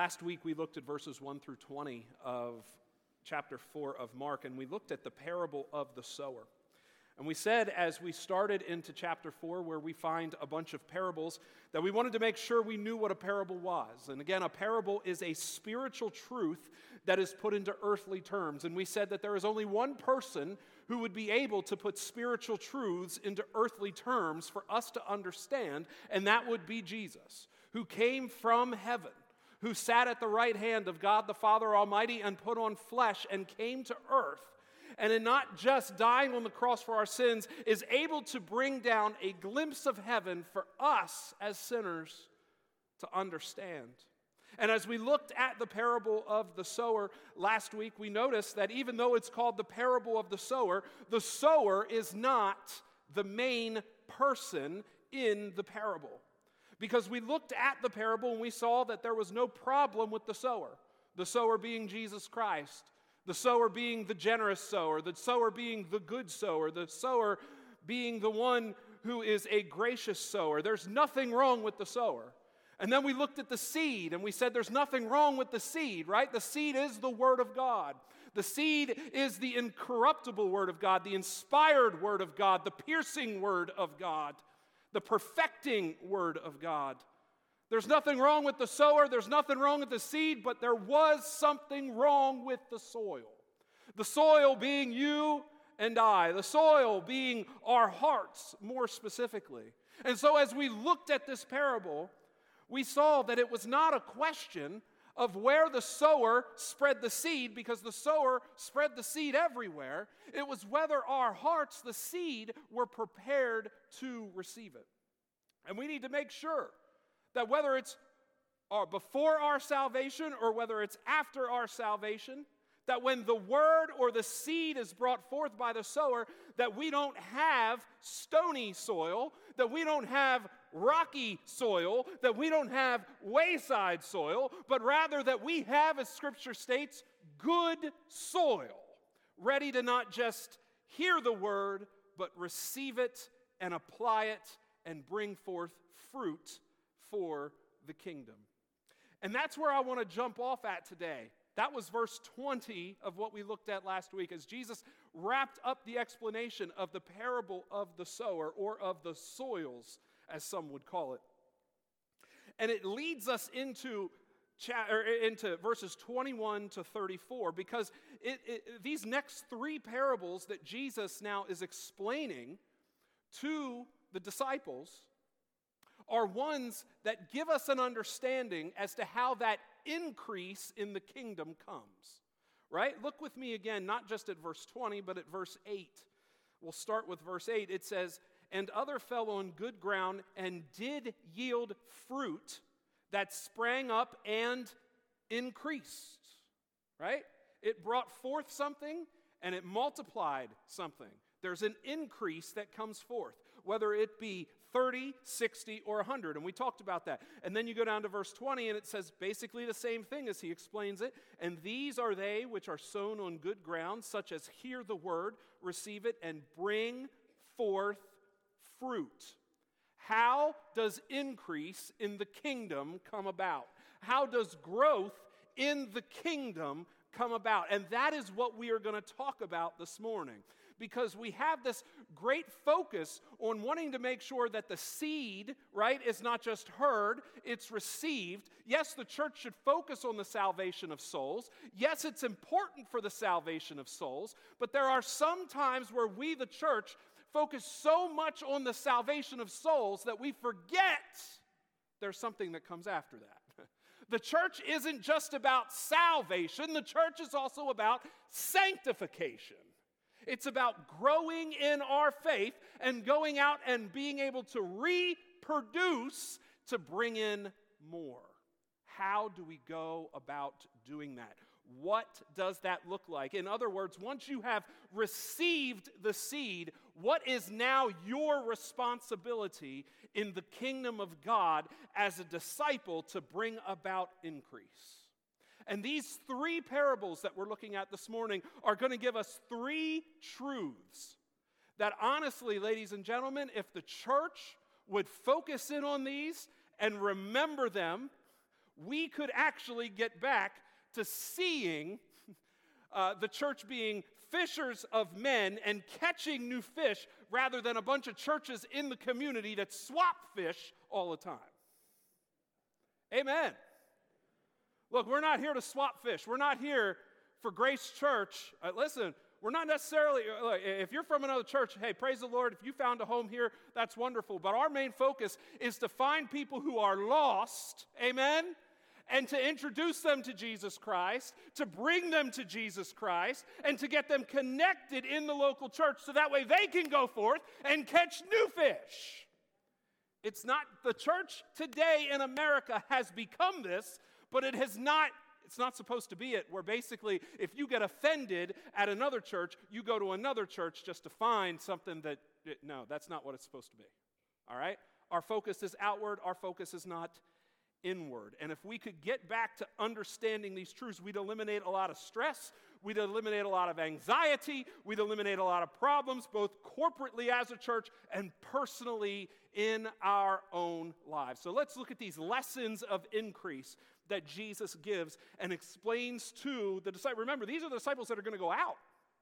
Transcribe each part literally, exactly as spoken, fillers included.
Last week we looked at verses one through twenty of chapter four of Mark, and we looked at the parable of the sower. And we said as we started into chapter four, where we find a bunch of parables, that we wanted to make sure we knew what a parable was. And again, a parable is a spiritual truth that is put into earthly terms. And we said that there is only one person who would be able to put spiritual truths into earthly terms for us to understand, and that would be Jesus, who came from heaven, who sat at the right hand of God the Father Almighty and put on flesh and came to earth, and in not just dying on the cross for our sins, is able to bring down a glimpse of heaven for us as sinners to understand. And as we looked at the parable of the sower last week, we noticed that even though it's called the parable of the sower, the sower is not the main person in the parable. Because we looked at the parable and we saw that there was no problem with the sower. The sower being Jesus Christ. The sower being the generous sower. The sower being the good sower. The sower being the one who is a gracious sower. There's nothing wrong with the sower. And then we looked at the seed and we said there's nothing wrong with the seed, right? The seed is the Word of God. The seed is the incorruptible Word of God, the inspired Word of God, the piercing Word of God, the perfecting Word of God. There's nothing wrong with the sower, there's nothing wrong with the seed, but there was something wrong with the soil. The soil being you and I, the soil being our hearts more specifically. And so as we looked at this parable, we saw that it was not a question of where the sower spread the seed, because the sower spread the seed everywhere. It was whether our hearts, the seed, were prepared to receive it. And we need to make sure that whether it's before our salvation or whether it's after our salvation, that when the word or the seed is brought forth by the sower, that we don't have stony soil, that we don't have rocky soil, that we don't have wayside soil, but rather that we have, as Scripture states, good soil, ready to not just hear the word, but receive it and apply it and bring forth fruit for the kingdom. And that's where I want to jump off at today. That was verse twenty of what we looked at last week, as Jesus wrapped up the explanation of the parable of the sower, or of the soils, as some would call it. And it leads us into, cha- or into verses twenty-one to thirty-four, because it, it, these next three parables that Jesus now is explaining to the disciples are ones that give us an understanding as to how that increase in the kingdom comes. Right? Look with me again, not just at verse twenty, but at verse eight. We'll start with verse eight. It says, "And other fell on good ground and did yield fruit that sprang up and increased." Right? It brought forth something and it multiplied something. There's an increase that comes forth, whether it be thirty, sixty, or one hundred. And we talked about that. And then you go down to verse twenty, and it says basically the same thing as he explains it. "And these are they which are sown on good ground, such as hear the word, receive it, and bring forth fruit." How does increase in the kingdom come about? How does growth in the kingdom come about? And that is what we are going to talk about this morning. Because we have this great focus on wanting to make sure that the seed, right, is not just heard, it's received. Yes, the church should focus on the salvation of souls. Yes, it's important for the salvation of souls. But there are some times where we, the church, focus so much on the salvation of souls that we forget there's something that comes after that. The church isn't just about salvation. The church is also about sanctification. It's about growing in our faith and going out and being able to reproduce to bring in more. How do we go about doing that? What does that look like? In other words, once you have received the seed, what is now your responsibility in the kingdom of God as a disciple to bring about increase? And these three parables that we're looking at this morning are going to give us three truths that honestly, ladies and gentlemen, if the church would focus in on these and remember them, we could actually get back to seeing uh, the church being fishers of men and catching new fish rather than a bunch of churches in the community that swap fish all the time. Amen. Look, we're not here to swap fish. We're not here for Grace Church. Uh, listen, we're not necessarily, look, if you're from another church, hey, praise the Lord. If you found a home here, that's wonderful. But our main focus is to find people who are lost, amen, and to introduce them to Jesus Christ, to bring them to Jesus Christ, and to get them connected in the local church so that way they can go forth and catch new fish. It's not, the church today in America has become this, but it has not, it's not supposed to be it, where basically if you get offended at another church, you go to another church just to find something that, no, that's not what it's supposed to be. All right? Our focus is outward, our focus is not inward. And if we could get back to understanding these truths, we'd eliminate a lot of stress, we'd eliminate a lot of anxiety, we'd eliminate a lot of problems, both corporately as a church and personally in our own lives. So let's look at these lessons of increase that Jesus gives and explains to the disciples. Remember, these are the disciples that are going to go out.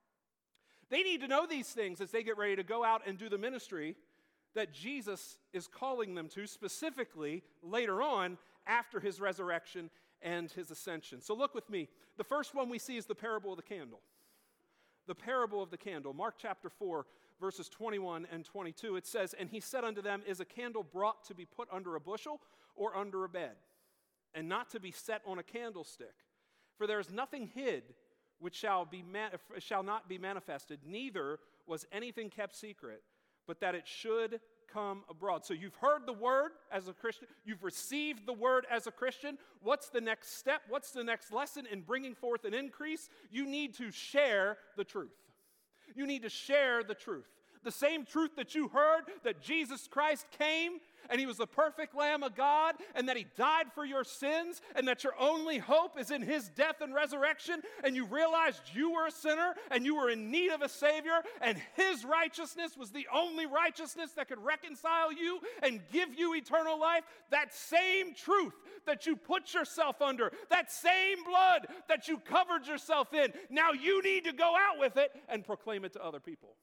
They need to know these things as they get ready to go out and do the ministry that Jesus is calling them to, specifically later on after his resurrection and his ascension. So look with me. The first one we see is the parable of the candle. The parable of the candle. Mark chapter four, verses twenty-one and twenty-two. It says, "And he said unto them, Is a candle brought to be put under a bushel or under a bed, and not to be set on a candlestick? For there is nothing hid which shall be man- shall not be manifested, neither was anything kept secret, but that it should come abroad." So you've heard the word as a Christian. You've received the word as a Christian. What's the next step? What's the next lesson in bringing forth an increase? You need to share the truth. You need to share the truth. The same truth that you heard, that Jesus Christ came and he was the perfect Lamb of God and that he died for your sins and that your only hope is in his death and resurrection, and you realized you were a sinner and you were in need of a Savior and his righteousness was the only righteousness that could reconcile you and give you eternal life. That same truth that you put yourself under, that same blood that you covered yourself in, now you need to go out with it and proclaim it to other people.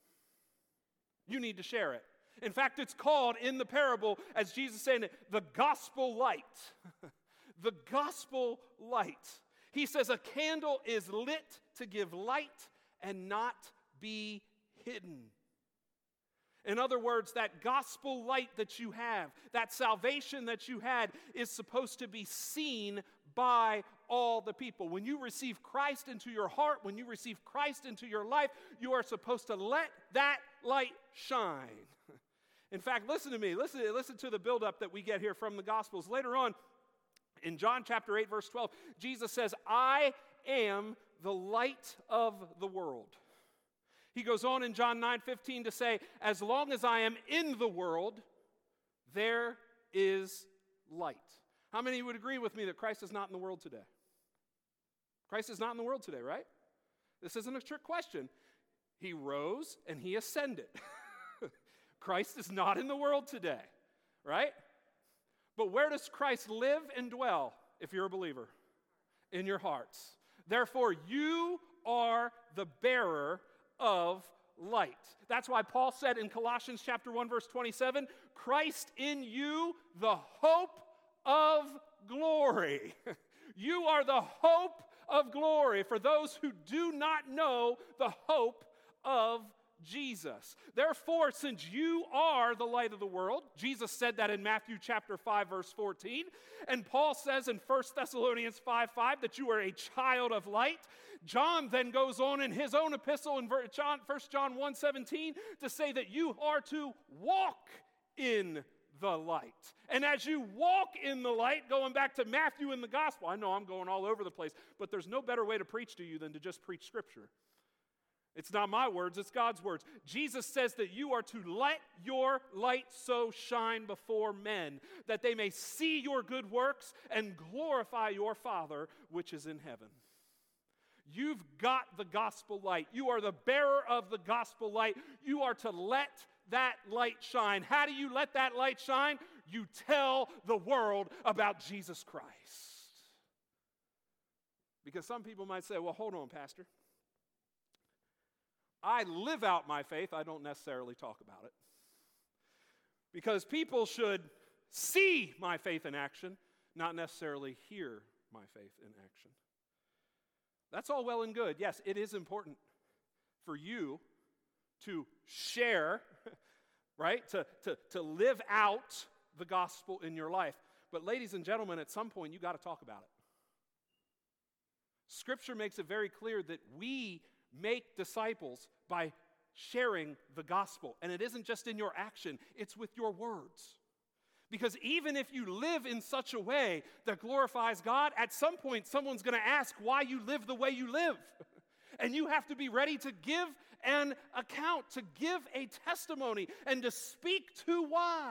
You need to share it. In fact, it's called in the parable, as Jesus saying it, the gospel light. The gospel light. He says a candle is lit to give light and not be hidden. In other words, that gospel light that you have, that salvation that you had, is supposed to be seen by all the people. When you receive Christ into your heart, when you receive Christ into your life, you are supposed to let that light shine. In fact, listen to me. Listen, listen to the buildup that we get here from the Gospels. Later on, in John chapter eight, verse twelve, Jesus says, "I am the light of the world." He goes on in John nine fifteen to say, "As long as I am in the world, there is light." How many would agree with me that Christ is not in the world today? Christ is not in the world today, right? This isn't a trick question. He rose and he ascended. Christ is not in the world today, right? But where does Christ live and dwell if you're a believer? In your hearts. Therefore, you are the bearer of light. That's why Paul said in Colossians chapter one, verse twenty-seven, "Christ in you, the hope of glory." You are the hope of glory for those who do not know the hope of Jesus. Therefore, since you are the light of the world, Jesus said that in Matthew chapter five, verse fourteen, and Paul says in First Thessalonians five five that you are a child of light. John then goes on in his own epistle in First John one seventeen to say that you are to walk in the light. And as you walk in the light, going back to Matthew in the gospel, I know I'm going all over the place, but there's no better way to preach to you than to just preach Scripture. It's not my words, it's God's words. Jesus says that you are to let your light so shine before men, that they may see your good works and glorify your Father which is in heaven. You've got the gospel light. You are the bearer of the gospel light. You are to let that light shine. How do you let that light shine? You tell the world about Jesus Christ. Because some people might say, well, hold on, Pastor. I live out my faith. I don't necessarily talk about it. Because people should see my faith in action, not necessarily hear my faith in action. That's all well and good. Yes, it is important for you to share, right? To, to, to live out the gospel in your life. But ladies and gentlemen, at some point, you got to talk about it. Scripture makes it very clear that we make disciples by sharing the gospel. And it isn't just in your action, it's with your words. Because even if you live in such a way that glorifies God, at some point someone's going to ask why you live the way you live. And you have to be ready to give an account, to give a testimony, and to speak to why.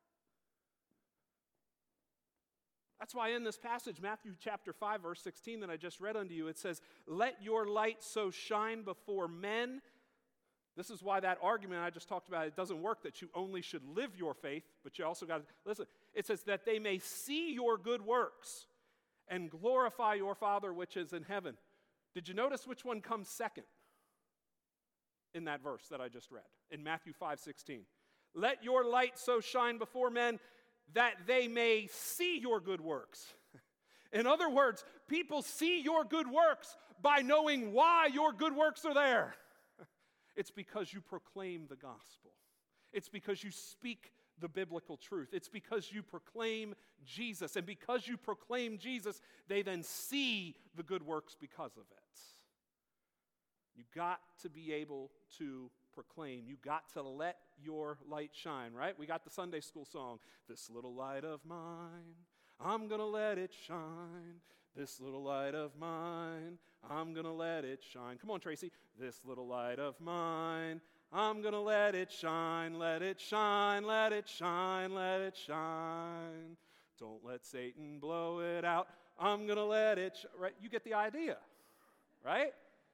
That's why in this passage, Matthew chapter five, verse sixteen that I just read unto you, it says, let your light so shine before men. This is why that argument I just talked about, it doesn't work that you only should live your faith, but you also got to, listen, it says that they may see your good works and glorify your Father which is in heaven. Did you notice which one comes second in that verse that I just read, in Matthew five sixteen? Let your light so shine before men that they may see your good works. In other words, people see your good works by knowing why your good works are there. It's because you proclaim the gospel. It's because you speak the biblical truth. It's because you proclaim Jesus. And because you proclaim Jesus, they then see the good works because of it. You got to be able to proclaim. You got to let your light shine, right? We got the Sunday school song, this little light of mine, I'm going to let it shine. This little light of mine, I'm going to let it shine. Come on, Tracy. This little light of mine, I'm going to let it shine, let it shine, let it shine, let it shine. Don't let Satan blow it out. I'm going to let it shine. Right? You get the idea, right?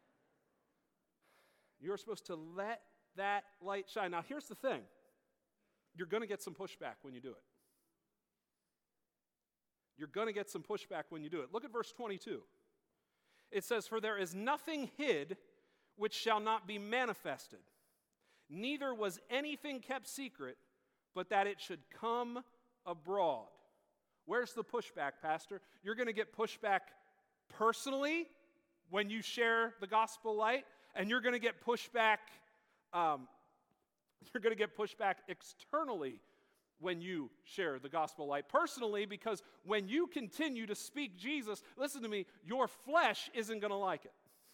You're supposed to let that light shine. Now, here's the thing. You're going to get some pushback when you do it. You're going to get some pushback when you do it. Look at verse twenty-two. It says, for there is nothing hid which shall not be manifested. Neither was anything kept secret, but that it should come abroad. Where's the pushback, Pastor? You're going to get pushback personally when you share the gospel light, and you're going to get pushback, um, you're going to get pushback externally when you share the gospel light. Personally, because when you continue to speak Jesus, listen to me, your flesh isn't going to like it.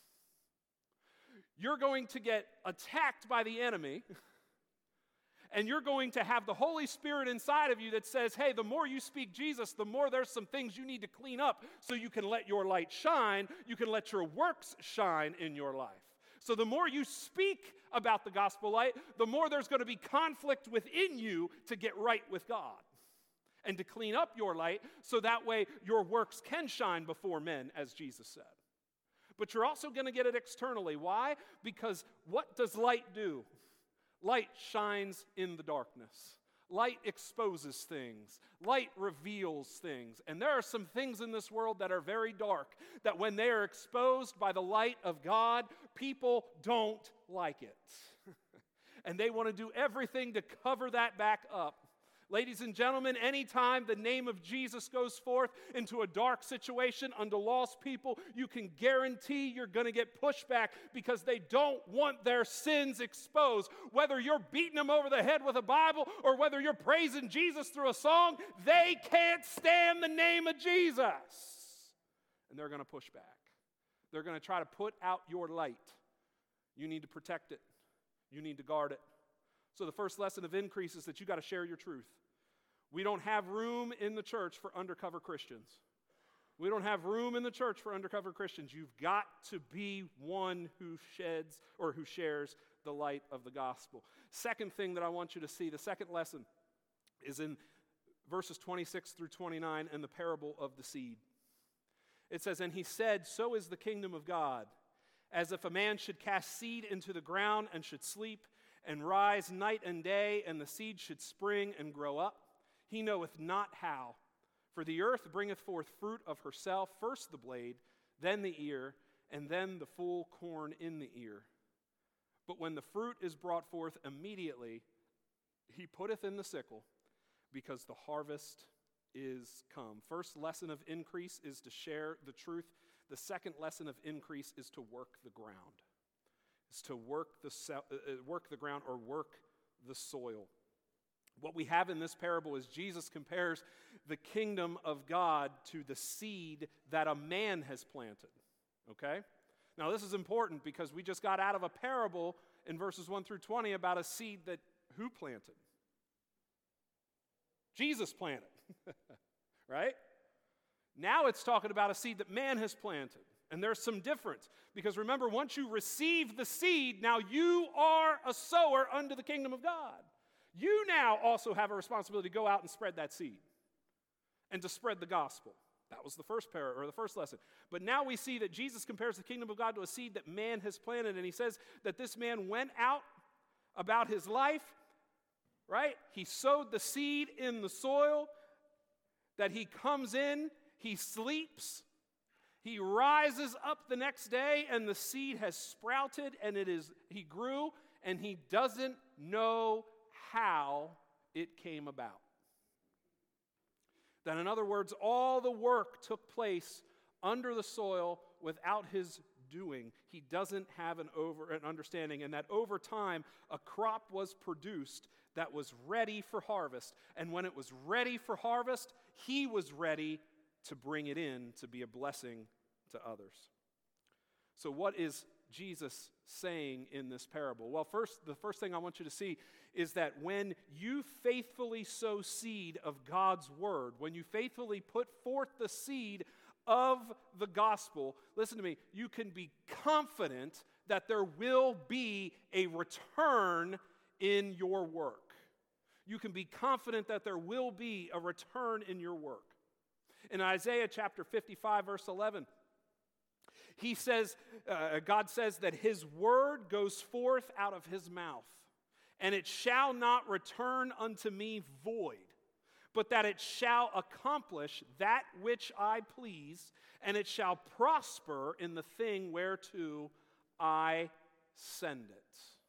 You're going to get attacked by the enemy, and you're going to have the Holy Spirit inside of you that says, hey, the more you speak Jesus, the more there's some things you need to clean up so you can let your light shine, you can let your works shine in your life. So the more you speak about the gospel light, the more there's going to be conflict within you to get right with God and to clean up your light so that way your works can shine before men, as Jesus said. But you're also going to get it externally. Why? Because what does light do? Light shines in the darkness. Light exposes things. Light reveals things. And there are some things in this world that are very dark, that when they are exposed by the light of God, people don't like it. And they want to do everything to cover that back up. Ladies and gentlemen, anytime the name of Jesus goes forth into a dark situation unto lost people, you can guarantee you're going to get pushback because they don't want their sins exposed. Whether you're beating them over the head with a Bible or whether you're praising Jesus through a song, they can't stand the name of Jesus. And they're going to push back. They're going to try to put out your light. You need to protect it. You need to guard it. So the first lesson of increase is that you got to share your truth. We don't have room in the church for undercover Christians. We don't have room in the church for undercover Christians. You've got to be one who sheds or who shares the light of the gospel. Second thing that I want you to see, the second lesson, is in verses twenty-six through twenty-nine in the parable of the seed. It says, and he said, so is the kingdom of God, as if a man should cast seed into the ground and should sleep and rise night and day, and the seed should spring and grow up. He knoweth not how. For the earth bringeth forth fruit of herself, first the blade, then the ear, and then the full corn in the ear. But when the fruit is brought forth immediately, he putteth in the sickle, because the harvest is come. First lesson of increase is to share the truth. The second lesson of increase is to work the ground. Is to work the uh, work the ground or work the soil. What we have in this parable is Jesus compares the kingdom of God to the seed that a man has planted. Okay? Now this is important because we just got out of a parable in verses one through twenty about a seed that who planted? Jesus planted. Right? Now it's talking about a seed that man has planted. And there's some difference. Because remember, once you receive the seed, now you are a sower unto the kingdom of God. You now also have a responsibility to go out and spread that seed. And to spread the gospel. That was the first par- or the first lesson. But now we see that Jesus compares the kingdom of God to a seed that man has planted. And he says that this man went out about his life, right? He sowed the seed in the soil, that he comes in, he sleeps, he rises up the next day, and the seed has sprouted, and it is he grew, and he doesn't know how it came about. That, in other words, all the work took place under the soil without his doing. He doesn't have an over an understanding, and that over time a crop was produced that was ready for harvest. And when it was ready for harvest, he was ready to bring it in to be a blessing to others. So what is Jesus saying in this parable? Well, first, the first thing I want you to see is that when you faithfully sow seed of God's word, when you faithfully put forth the seed of the gospel, listen to me, you can be confident that there will be a return in your work. You can be confident that there will be a return in your work. In Isaiah chapter fifty-five, verse eleven, he says, uh, God says that his word goes forth out of his mouth, and it shall not return unto me void, but that it shall accomplish that which I please, and it shall prosper in the thing whereto I send it.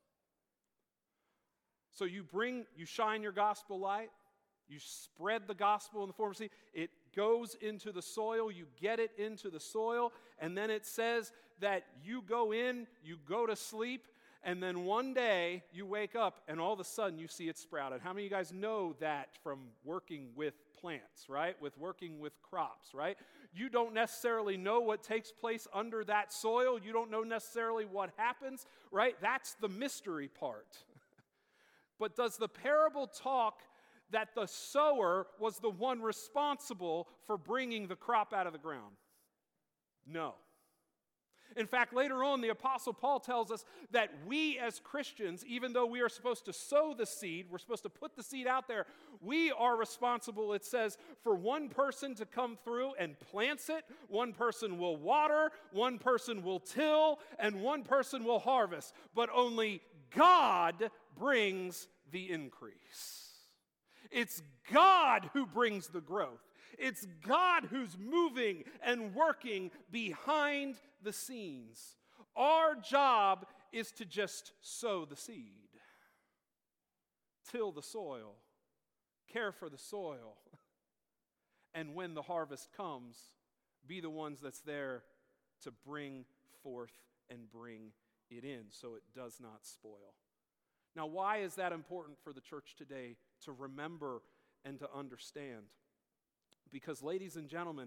So you bring, you shine your gospel light, you spread the gospel in the form of seed, it goes into the soil, you get it into the soil, and then it says that you go in, you go to sleep, and then one day you wake up and all of a sudden you see it sprouted. How many of you guys know that from working with plants, right? With working with crops, right? You don't necessarily know what takes place under that soil. You don't know necessarily what happens, right? That's the mystery part. But does the parable talk that the sower was the one responsible for bringing the crop out of the ground? No. In fact, later on, the Apostle Paul tells us that we as Christians, even though we are supposed to sow the seed, we're supposed to put the seed out there, we are responsible, it says, for one person to come through and plants it, one person will water, one person will till, and one person will harvest. But only God brings the increase. It's God who brings the growth. It's God who's moving and working behind the scenes. Our job is to just sow the seed, till the soil, care for the soil, and when the harvest comes, be the ones that's there to bring forth and bring it in so it does not spoil. Now, why is that important for the church today to remember and to understand? Because, ladies and gentlemen,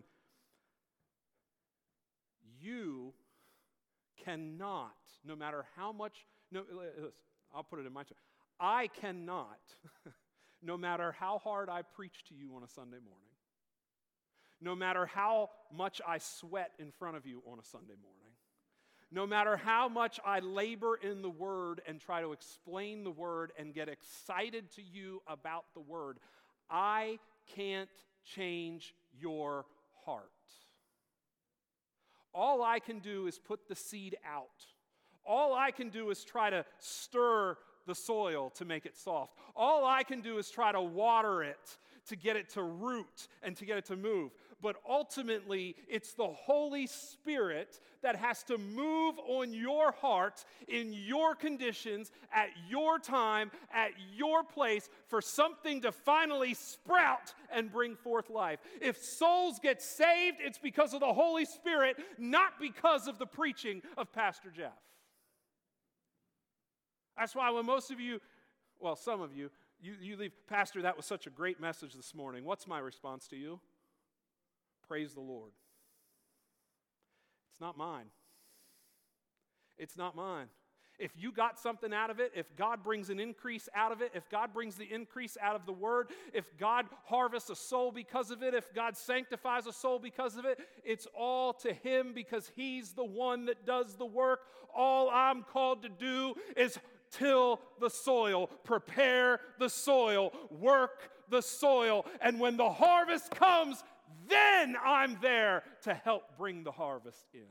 you cannot, no matter how much, no, listen, I'll put it in my terms, I cannot, no matter how hard I preach to you on a Sunday morning, no matter how much I sweat in front of you on a Sunday morning, no matter how much I labor in the Word and try to explain the Word and get excited to you about the Word, I can't change your heart. All I can do is put the seed out. All I can do is try to stir the soil to make it soft. All I can do is try to water it to get it to root and to get it to move. but ultimately it's the Holy Spirit that has to move on your heart in your conditions, at your time, at your place, for something to finally sprout and bring forth life. If souls get saved, it's because of the Holy Spirit, not because of the preaching of Pastor Jeff. That's why when most of you, well, some of you, you, you leave, Pastor, that was such a great message this morning. What's my response to you? Praise the Lord. It's not mine. It's not mine. If you got something out of it, if God brings an increase out of it, if God brings the increase out of the Word, if God harvests a soul because of it, if God sanctifies a soul because of it, it's all to Him because He's the one that does the work. All I'm called to do is till the soil, prepare the soil, work the soil, and when the harvest comes, then I'm there to help bring the harvest in.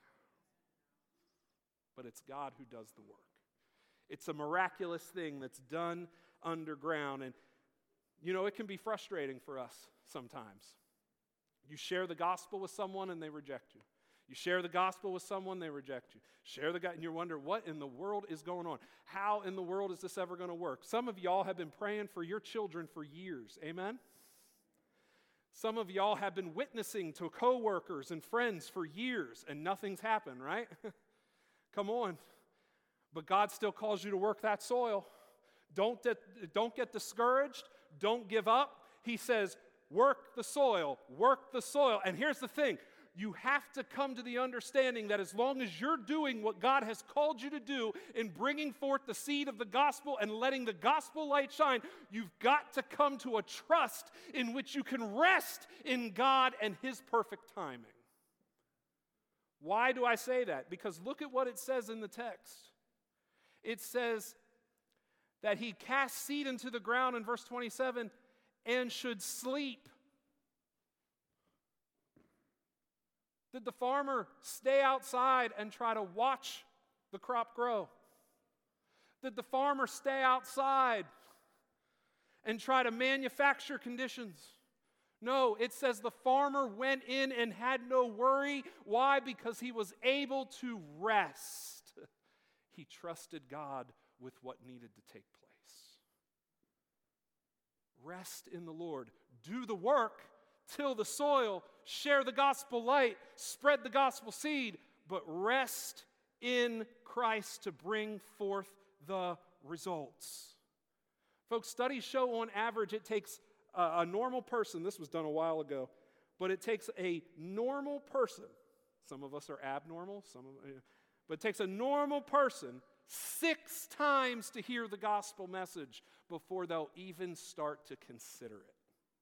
But it's God who does the work. It's a miraculous thing that's done underground, and you know, it can be frustrating for us sometimes. You share the gospel with someone and they reject you. You share the gospel with someone, they reject you. Share the gospel, and you wonder, what in the world is going on? How in the world is this ever going to work? Some of y'all have been praying for your children for years. Amen? Some of y'all have been witnessing to coworkers and friends for years, and nothing's happened, right? Come on. But God still calls you to work that soil. Don't, de- don't get discouraged. Don't give up. He says, work the soil, work the soil. And here's the thing. You have to come to the understanding that as long as you're doing what God has called you to do in bringing forth the seed of the gospel and letting the gospel light shine, you've got to come to a trust in which you can rest in God and His perfect timing. Why do I say that? Because look at what it says in the text. It says that He cast seed into the ground in verse twenty-seven and should sleep. Did the farmer stay outside and try to watch the crop grow? Did the farmer stay outside and try to manufacture conditions? No, it says the farmer went in and had no worry. Why? Because he was able to rest. He trusted God with what needed to take place. Rest in the Lord. Do the work. Till the soil, share the gospel light, spread the gospel seed, but rest in Christ to bring forth the results. Folks, studies show on average it takes a, a normal person, this was done a while ago, but it takes a normal person, some of us are abnormal, some of, but it takes a normal person six times to hear the gospel message before they'll even start to consider it.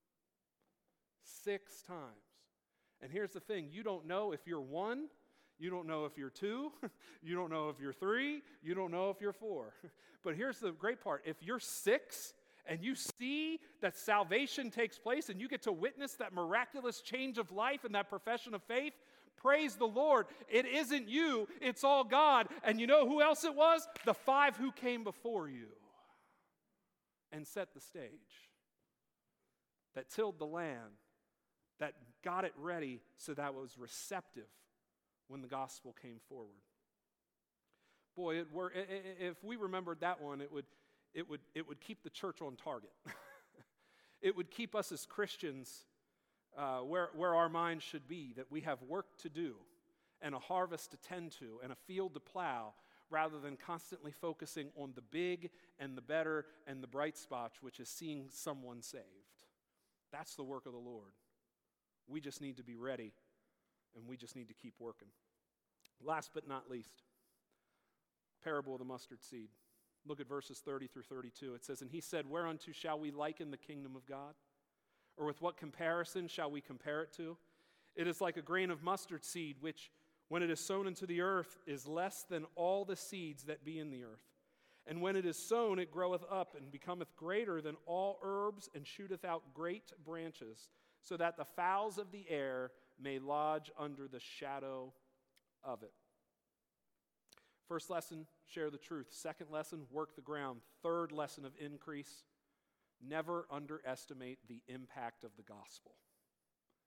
Six times. And here's the thing, you don't know if you're one, you don't know if you're two, you don't know if you're three, you don't know if you're four. But here's the great part, if you're six and you see that salvation takes place and you get to witness that miraculous change of life and that profession of faith, praise the Lord. It isn't you, it's all God. And you know who else it was? The five who came before you and set the stage, that tilled the land, that got it ready so that it was receptive when the gospel came forward. Boy, it were, if we remembered that one, it would, it would, it would keep the church on target. It would keep us as Christians uh, where, where our minds should be, that we have work to do and a harvest to tend to and a field to plow, rather than constantly focusing on the big and the better and the bright spots, which is seeing someone saved. That's the work of the Lord. We just need to be ready, and we just need to keep working. Last but not least, parable of the mustard seed. Look at verses thirty through thirty-two. It says, "And he said, Whereunto shall we liken the kingdom of God? Or with what comparison shall we compare it to? It is like a grain of mustard seed, which, when it is sown into the earth, is less than all the seeds that be in the earth. And when it is sown, it groweth up, and becometh greater than all herbs, and shooteth out great branches, so that the fowls of the air may lodge under the shadow of it." First lesson, share the truth. Second lesson, work the ground. Third lesson of increase, never underestimate the impact of the gospel.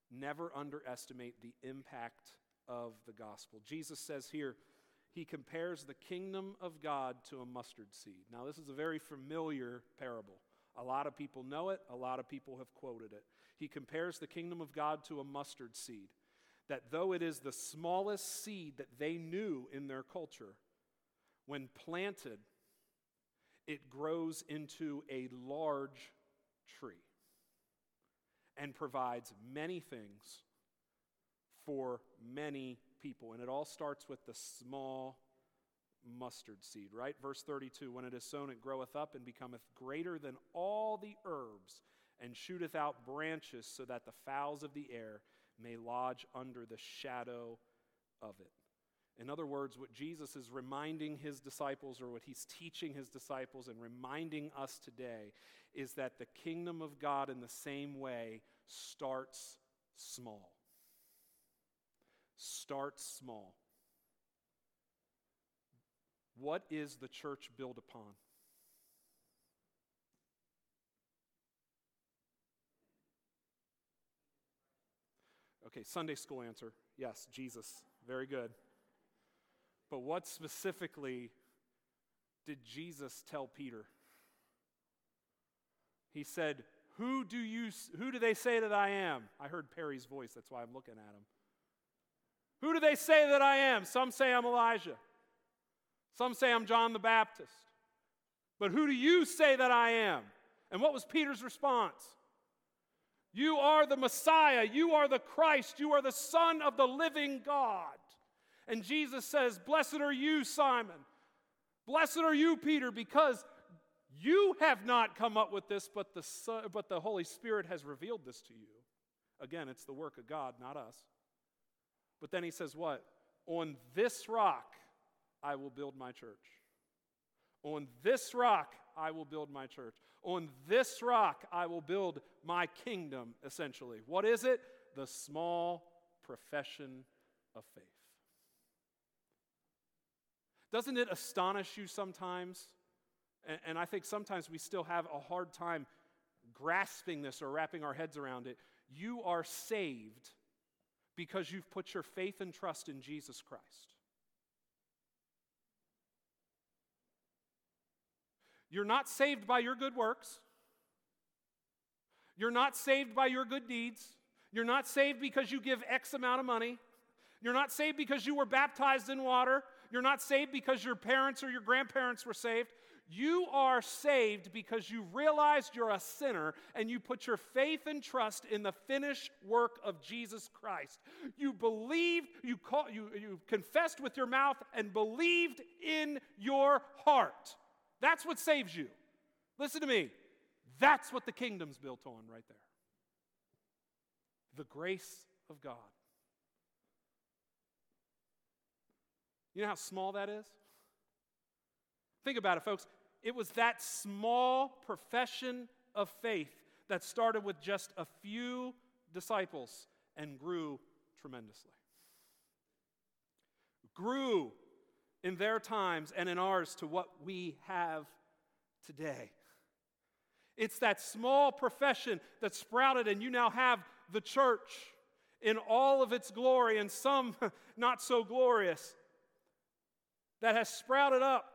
Never underestimate the impact of the gospel. Jesus says here, he compares the kingdom of God to a mustard seed. Now, this is a very familiar parable. A lot of people know it. A lot of people have quoted it. He compares the kingdom of God to a mustard seed, that though it is the smallest seed that they knew in their culture, when planted, it grows into a large tree and provides many things for many people. And it all starts with the small mustard seed, right? Verse thirty-two, when it is sown, it groweth up and becometh greater than all the herbs, and shooteth out branches, so that the fowls of the air may lodge under the shadow of it. In other words, what Jesus is reminding his disciples, or what he's teaching his disciples and reminding us today, is that the kingdom of God in the same way starts small. Starts small. What is the church built upon? Okay, Sunday school answer. Yes, Jesus. Very good. But what specifically did Jesus tell Peter? He said, Who do you who do they say that I am? I heard Perry's voice, that's why I'm looking at him. Who do they say that I am? Some say I'm Elijah. Some say I'm John the Baptist. But who do you say that I am? And what was Peter's response? You are the Messiah. You are the Christ. You are the Son of the living God. And Jesus says, Blessed are you, Simon. Blessed are you, Peter, because you have not come up with this, but the Son, but the Holy Spirit has revealed this to you. Again, it's the work of God, not us. But then he says what? On this rock I will build my church. On this rock I will build my church. On this rock I will build my kingdom, essentially. What is it? The small profession of faith. Doesn't it astonish you sometimes? And, and I think sometimes we still have a hard time grasping this or wrapping our heads around it. You are saved because you've put your faith and trust in Jesus Christ. You're not saved by your good works. You're not saved by your good deeds. You're not saved because you give X amount of money. You're not saved because you were baptized in water. You're not saved because your parents or your grandparents were saved. You are saved because you realized you're a sinner and you put your faith and trust in the finished work of Jesus Christ. You believed, you, call, you, you confessed with your mouth and believed in your heart. That's what saves you. Listen to me. That's what the kingdom's built on right there. The grace of God. You know how small that is? Think about it, folks. It was that small profession of faith that started with just a few disciples and grew tremendously. Grew in their times and in ours to what we have today. It's that small profession that sprouted, and you now have the church in all of its glory, and some not so glorious, that has sprouted up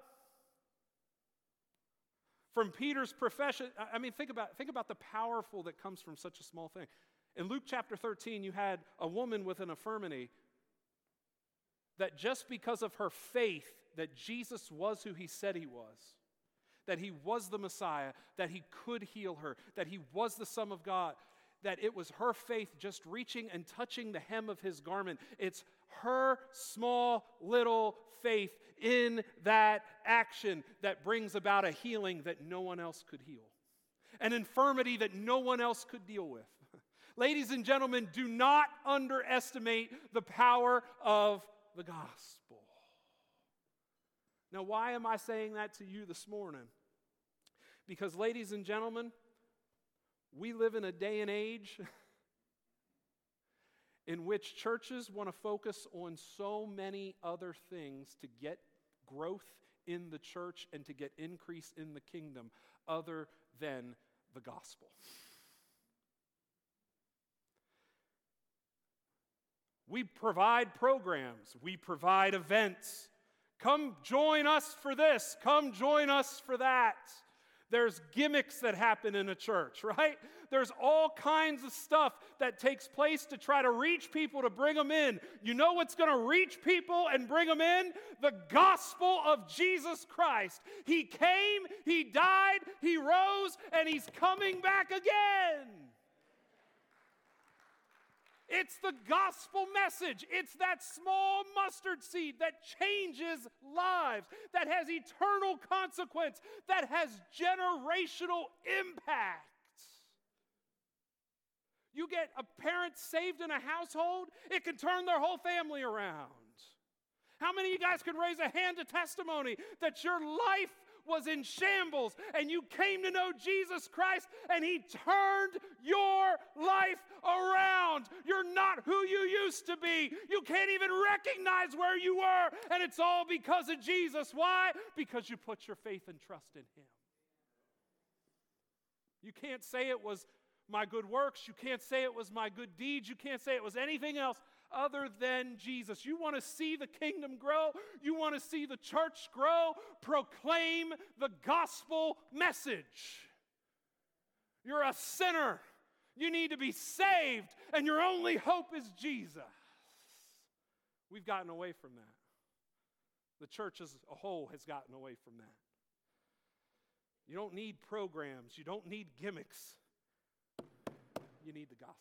from Peter's profession. I mean, think about, think about the powerful that comes from such a small thing. In Luke chapter thirteen, you had a woman with an infirmity that just because of her faith that Jesus was who he said he was, that he was the Messiah, that he could heal her, that he was the Son of God, that it was her faith just reaching and touching the hem of his garment. It's her small little faith in that action that brings about a healing that no one else could heal, an infirmity that no one else could deal with. Ladies and gentlemen, do not underestimate the power of the gospel. Now, why am I saying that to you this morning? Because, ladies and gentlemen, we live in a day and age in which churches want to focus on so many other things to get growth in the church and to get increase in the kingdom other than the gospel. We provide programs. We provide events. Come join us for this. Come join us for that. There's gimmicks that happen in a church, right? There's all kinds of stuff that takes place to try to reach people, to bring them in. You know what's going to reach people and bring them in? The gospel of Jesus Christ. He came, He died, He rose, and He's coming back again. It's the gospel message. It's that small mustard seed that changes lives, that has eternal consequence, that has generational impact. You get a parent saved in a household, it can turn their whole family around. How many of you guys could raise a hand to testimony that your life was in shambles and you came to know Jesus Christ and He turned your life around? You're not who you used to be. You can't even recognize where you were, and it's all because of Jesus. Why? Because you put your faith and trust in Him. You can't say it was my good works. You can't say it was my good deeds. You can't say it was anything else other than Jesus. You want to see the kingdom grow? You want to see the church grow? Proclaim the gospel message. You're a sinner. You need to be saved, and your only hope is Jesus. We've gotten away from that. The church as a whole has gotten away from that. You don't need programs. You don't need gimmicks. You need the gospel.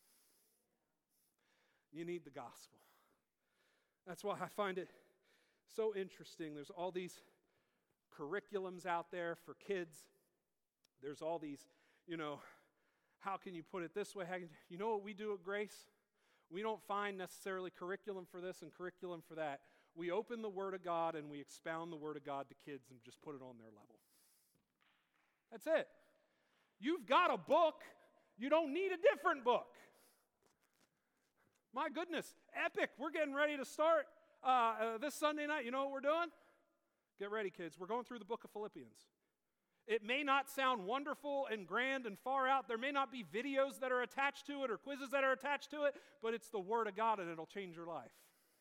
You need the gospel. That's why I find it so interesting. There's all these curriculums out there for kids. There's all these, you know, how can you put it this way? How can, you know what we do at Grace? We don't find necessarily curriculum for this and curriculum for that. We open the Word of God and we expound the Word of God to kids and just put it on their level. That's it. You've got a book. You don't need a different book. My goodness, epic. We're getting ready to start uh, uh, this Sunday night. You know what we're doing? Get ready, kids. We're going through the book of Philippians. It may not sound wonderful and grand and far out. There may not be videos that are attached to it or quizzes that are attached to it, but it's the Word of God and it'll change your life.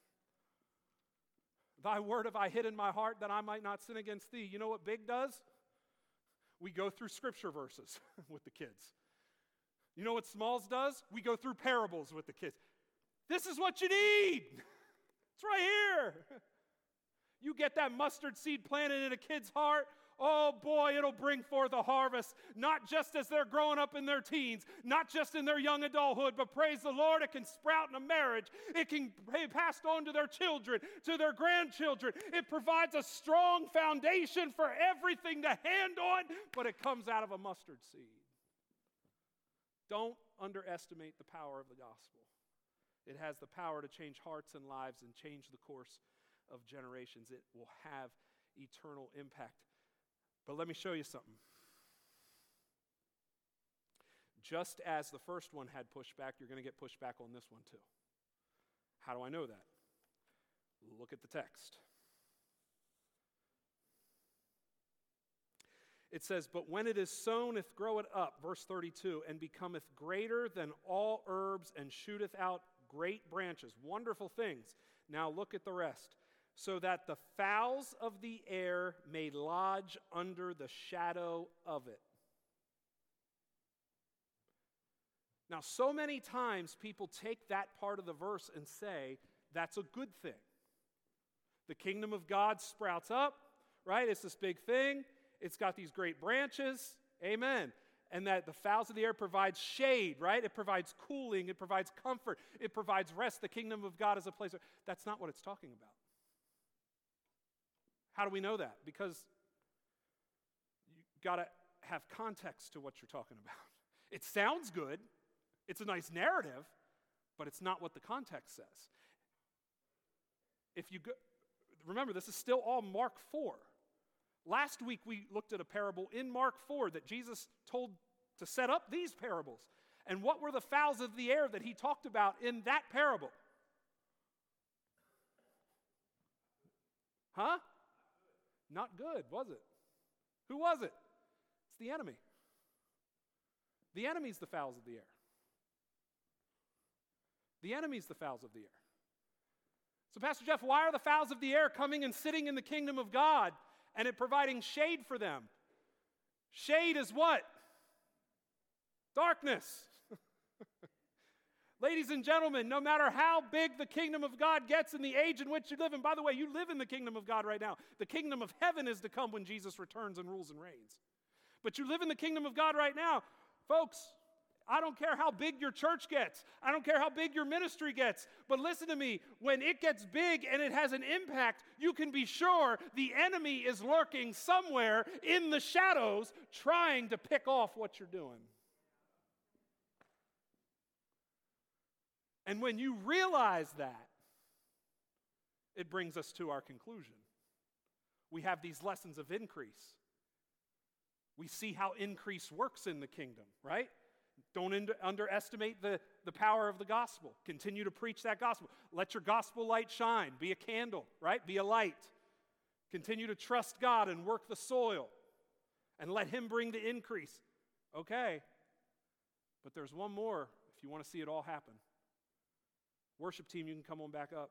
Thy word have I hid in my heart that I might not sin against thee. You know what Big does? We go through scripture verses with the kids. You know what Smalls does? We go through parables with the kids. This is what you need. It's right here. You get that mustard seed planted in a kid's heart, oh boy, it'll bring forth a harvest, not just as they're growing up in their teens, not just in their young adulthood, but praise the Lord, it can sprout in a marriage. It can be passed on to their children, to their grandchildren. It provides a strong foundation for everything to hand on, but it comes out of a mustard seed. Don't underestimate the power of the gospel. It has the power to change hearts and lives and change the course of generations. It will have eternal impact. But let me show you something. Just as the first one had pushback, you're going to get pushback on this one too. How do I know that? Look at the text. It says, but when it is sown, it groweth up, verse thirty-two, and becometh greater than all herbs, and shooteth out great branches, wonderful things. Now look at the rest. So that the fowls of the air may lodge under the shadow of it. Now, so many times people take that part of the verse and say, that's a good thing. The kingdom of God sprouts up, right? It's this big thing. It's got these great branches. Amen. And that the fowls of the air provides shade, right? It provides cooling. It provides comfort. It provides rest. The kingdom of God is a place where... That's not what it's talking about. How do we know that? Because you've got to have context to what you're talking about. It sounds good. It's a nice narrative, but it's not what the context says. If you go, remember, this is still all Mark four. Last week we looked at a parable in Mark four that Jesus told to set up these parables. And what were the fowls of the air that he talked about in that parable? Huh? Not good, was it? Who was it? It's the enemy. The enemy's the fowls of the air. The enemy's the fowls of the air. So, Pastor Jeff, why are the fowls of the air coming and sitting in the kingdom of God and it providing shade for them? Shade is what? Darkness. Ladies and gentlemen, no matter how big the kingdom of God gets in the age in which you live, and by the way, you live in the kingdom of God right now. The kingdom of heaven is to come when Jesus returns and rules and reigns. But you live in the kingdom of God right now. Folks, I don't care how big your church gets. I don't care how big your ministry gets. But listen to me, when it gets big and it has an impact, you can be sure the enemy is lurking somewhere in the shadows trying to pick off what you're doing. And when you realize that, it brings us to our conclusion. We have these lessons of increase. We see how increase works in the kingdom, right? Don't under, underestimate the, the power of the gospel. Continue to preach that gospel. Let your gospel light shine. Be a candle, right? Be a light. Continue to trust God and work the soil and let Him bring the increase. Okay. But there's one more if you want to see it all happen. Worship team, you can come on back up.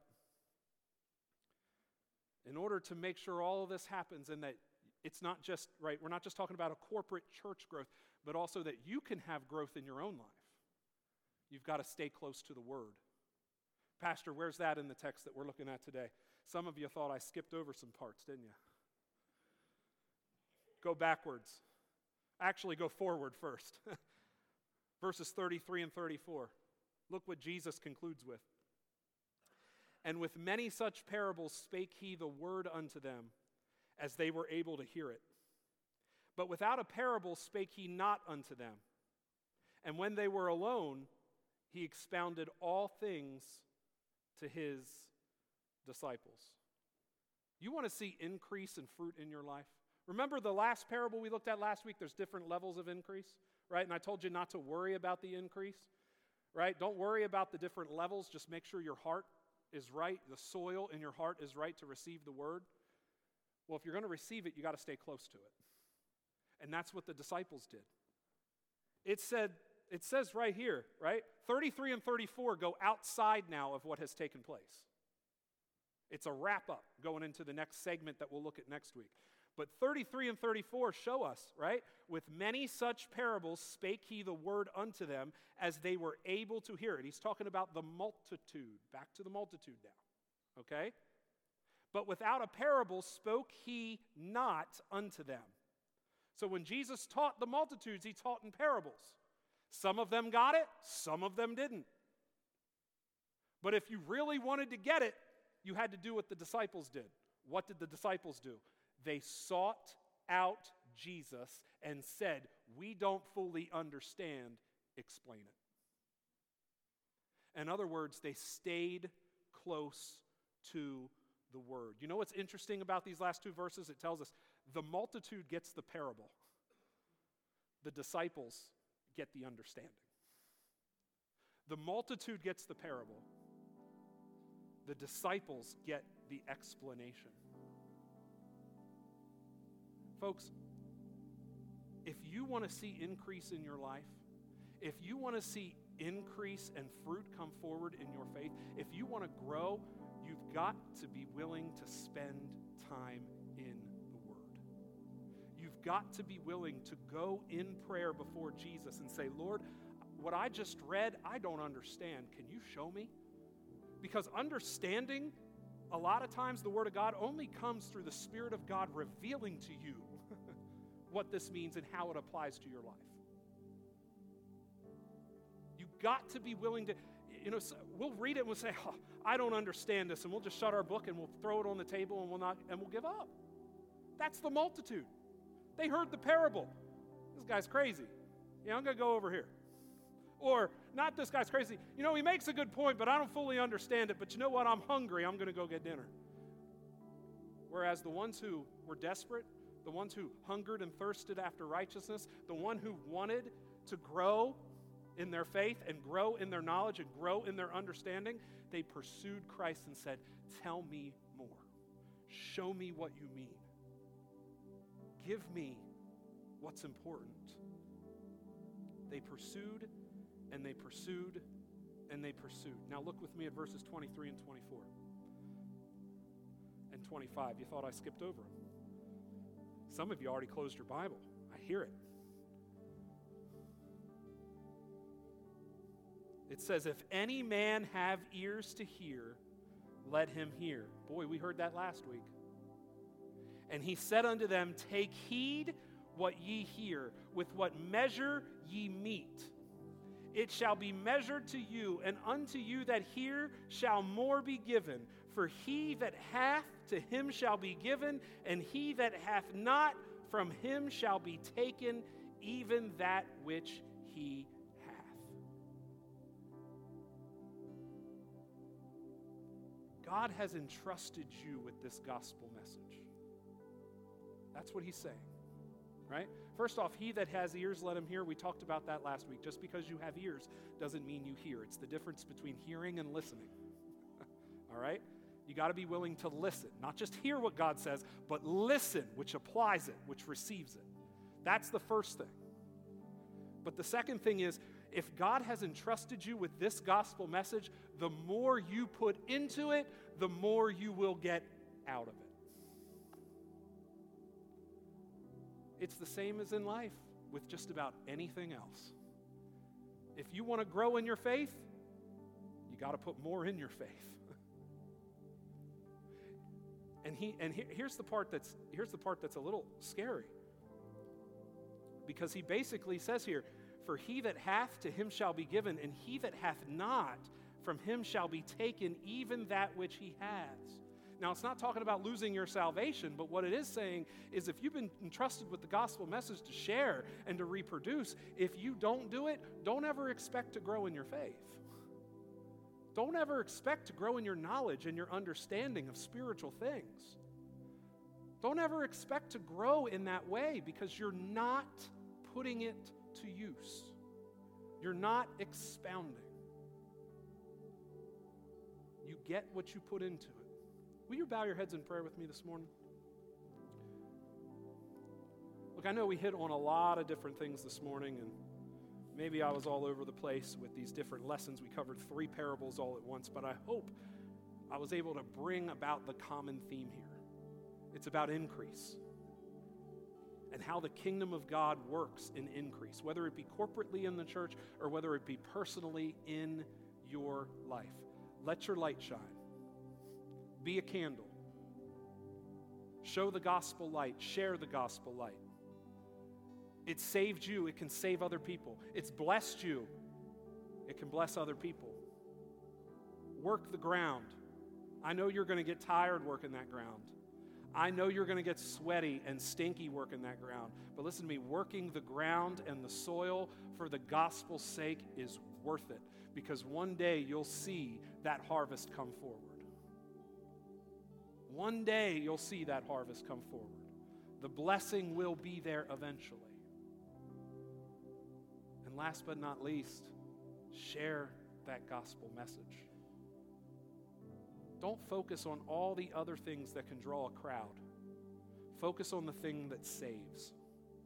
In order to make sure all of this happens and that it's not just, right, we're not just talking about a corporate church growth, but also that you can have growth in your own life. You've got to stay close to the Word. Pastor, where's that in the text that we're looking at today? Some of you thought I skipped over some parts, didn't you? Go backwards. Actually, go forward first. Verses thirty-three and thirty-four. Look what Jesus concludes with. And with many such parables spake he the word unto them, as they were able to hear it. But without a parable spake he not unto them. And when they were alone, he expounded all things to his disciples. You want to see increase and fruit in your life? Remember the last parable we looked at last week? There's different levels of increase, right? And I told you not to worry about the increase, right? Don't worry about the different levels. Just make sure your heart is right, the soil in your heart is right to receive the word. Well, if you're going to receive it, you got to stay close to it. And that's what the disciples did. It said, it says right here, right? thirty-three and thirty-four go outside now of what has taken place. It's a wrap-up going into the next segment that we'll look at next week. But thirty-three and thirty-four show us, right? With many such parables spake he the word unto them, as they were able to hear it. He's talking about the multitude. Back to the multitude now, okay? But without a parable spoke he not unto them. So when Jesus taught the multitudes, he taught in parables. Some of them got it, some of them didn't. But if you really wanted to get it, you had to do what the disciples did. What did the disciples do? They sought out Jesus and said, we don't fully understand, explain it. In other words, they stayed close to the word. You know what's interesting about these last two verses? It tells us the multitude gets the parable. The disciples get the understanding. The multitude gets the parable. The disciples get the explanation. Folks, if you want to see increase in your life, if you want to see increase and fruit come forward in your faith, if you want to grow, you've got to be willing to spend time in the Word. You've got to be willing to go in prayer before Jesus and say, Lord, what I just read, I don't understand. Can you show me? Because understanding, a lot of times the Word of God only comes through the Spirit of God revealing to you what this means and how it applies to your life. You've got to be willing to, you know, we'll read it and we'll say, oh, I don't understand this, and we'll just shut our book and we'll throw it on the table and we'll not, and we'll give up. That's the multitude. They heard the parable. This guy's crazy. Yeah, I'm going to go over here. Or, not this guy's crazy. You know, he makes a good point, but I don't fully understand it. But you know what? I'm hungry. I'm going to go get dinner. Whereas the ones who were desperate, the ones who hungered and thirsted after righteousness, the one who wanted to grow in their faith and grow in their knowledge and grow in their understanding, they pursued Christ and said, tell me more. Show me what you mean. Give me what's important. They pursued and they pursued and they pursued. Now look with me at verses twenty-three and twenty-four. and twenty-five. You thought I skipped over them. Some of you already closed your Bible. I hear it. It says, if any man have ears to hear, let him hear. Boy, we heard that last week. And he said unto them, take heed what ye hear, with what measure ye meet. It shall be measured to you, and unto you that hear shall more be given. For he that hath, to him shall be given, and he that hath not, from him shall be taken even that which he hath. God has entrusted you with this gospel message. That's what he's saying, right? First off, he that has ears, let him hear. We talked about that last week. Just because you have ears doesn't mean you hear. It's the difference between hearing and listening, all right? You got to be willing to listen, not just hear what God says, but listen, which applies it, which receives it. That's the first thing. But the second thing is, if God has entrusted you with this gospel message, the more you put into it, the more you will get out of it. It's the same as in life with just about anything else. If you want to grow in your faith, you got to put more in your faith. And he and he, here's the part that's here's the part that's a little scary. Because he basically says here, for he that hath, to him shall be given, and he that hath not, from him shall be taken even that which he has. Now, it's not talking about losing your salvation, but what it is saying is if you've been entrusted with the gospel message to share and to reproduce, if you don't do it, don't ever expect to grow in your faith. Don't ever expect to grow in your knowledge and your understanding of spiritual things. Don't ever expect to grow in that way because you're not putting it to use. You're not expounding. You get what you put into it. Will you bow your heads in prayer with me this morning? Look, I know we hit on a lot of different things this morning, and maybe I was all over the place with these different lessons. We covered three parables all at once, but I hope I was able to bring about the common theme here. It's about increase and how the kingdom of God works in increase, whether it be corporately in the church or whether it be personally in your life. Let your light shine. Be a candle. Show the gospel light. Share the gospel light. It saved you. It can save other people. It's blessed you. It can bless other people. Work the ground. I know you're going to get tired working that ground. I know you're going to get sweaty and stinky working that ground. But listen to me, working the ground and the soil for the gospel's sake is worth it, because one day you'll see that harvest come forward. One day you'll see that harvest come forward. The blessing will be there eventually. And last but not least, share that gospel message. Don't focus on all the other things that can draw a crowd. Focus on the thing that saves.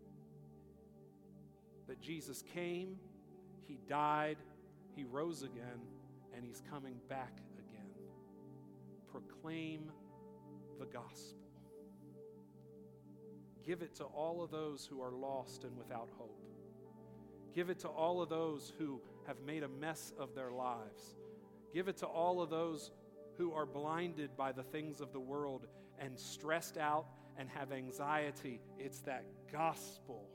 That Jesus came, he died, he rose again, and he's coming back again. Proclaim the gospel. Give it to all of those who are lost and without hope. Give it to all of those who have made a mess of their lives. Give it to all of those who are blinded by the things of the world and stressed out and have anxiety. It's that gospel,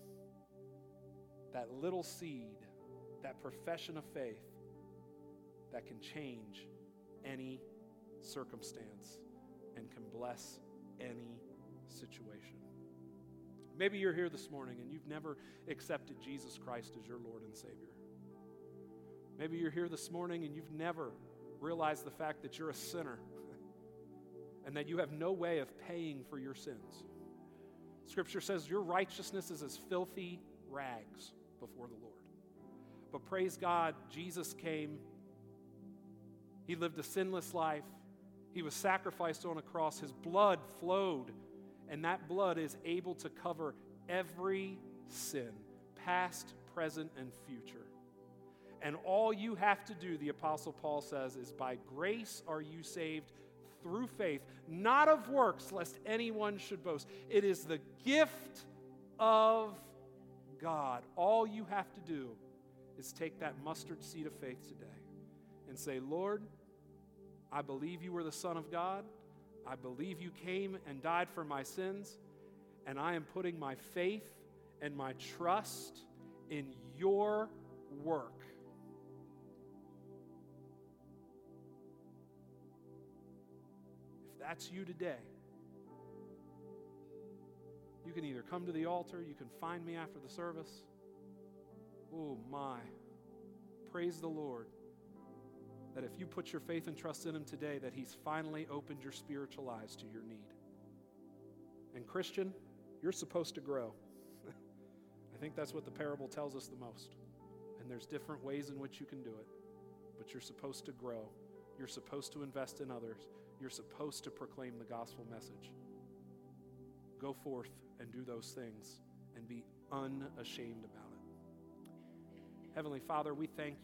that little seed, that profession of faith that can change any circumstance and can bless any situation. Maybe you're here this morning and you've never accepted Jesus Christ as your Lord and Savior. Maybe you're here this morning and you've never realized the fact that you're a sinner and that you have no way of paying for your sins. Scripture says your righteousness is as filthy rags before the Lord. But praise God, Jesus came. He lived a sinless life. He was sacrificed on a cross. His blood flowed, and that blood is able to cover every sin, past, present, and future. And all you have to do, the Apostle Paul says, is by grace are you saved through faith, not of works, lest anyone should boast. It is the gift of God. All you have to do is take that mustard seed of faith today and say, Lord, I believe you were the Son of God. I believe you came and died for my sins, and I am putting my faith and my trust in your work. If that's you today, you can either come to the altar, you can find me after the service. Oh my, praise the Lord that if you put your faith and trust in him today, that he's finally opened your spiritual eyes to your need. And Christian, you're supposed to grow. I think that's what the parable tells us the most. And there's different ways in which you can do it. But you're supposed to grow. You're supposed to invest in others. You're supposed to proclaim the gospel message. Go forth and do those things and be unashamed about it. Heavenly Father, we thank you.